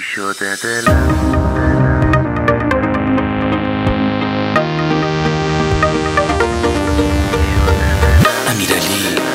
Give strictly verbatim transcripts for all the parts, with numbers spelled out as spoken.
شده دلم امیرعلی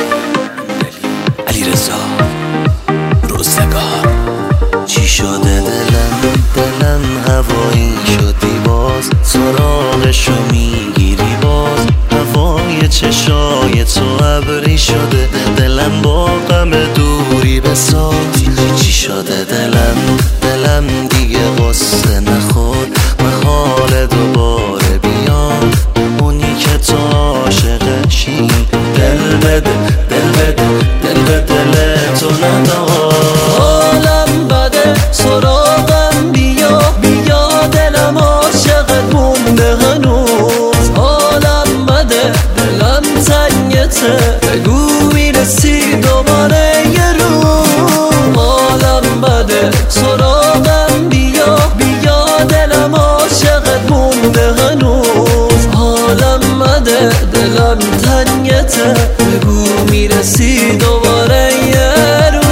علیرضا روزگار. چی شده دلم دلم هوایی شدی باز، سراغشو میگیری باز، هوای چشای تو ابری شده دلم با غم دوری بساز. چی شده دلم دلم دیگه قصه نخورد، محال دوباره بیاد اونی که تو عاشقشی. دل بده دل بده دل به دل تو ندار، حالم بده سراغم بیا بیا، دلم عاشقت مونده هنوز. حالم بده دلم تنگته، بگو میرسی دوباره یه روز. حالم بده سراغم بیا بیا، دلم عاشقت مونده هنوز. حالم بده دلم تنگته، بگو میرسی دوباره یه روز.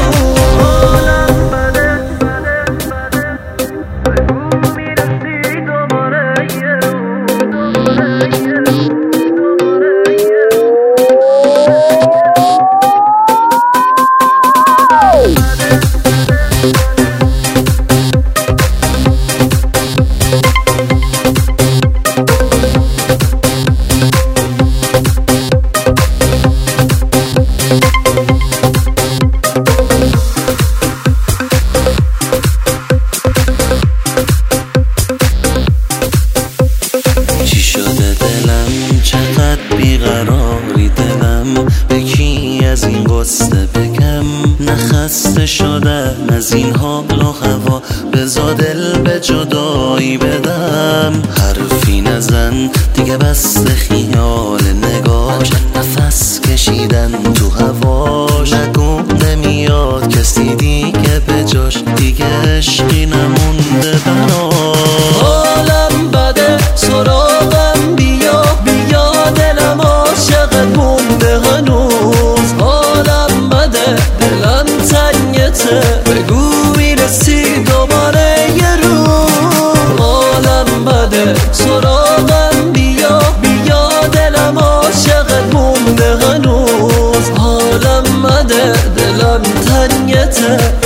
چقدر بیقراری دلم، به کی از این قصه بگم؟ نخسته شدم از این حال و هوا، بزا دل به جدایی بدم. حرفی نزن دیگه بس خیال نگاش، نفس کشیدن تو هواش. نگو نمیاد کسی دیگه به جاش، دیگه عشقی نمونده براش. حالم بده سراغم بیا بیا، دلم عاشقت مونده هنوز. حالم بده دلم تنگته، بگو میرسی دوباره یه روز. حالم بده سراغم بیا بیا، دلم عاشقت مونده هنوز. حالم بده دلم تنگته،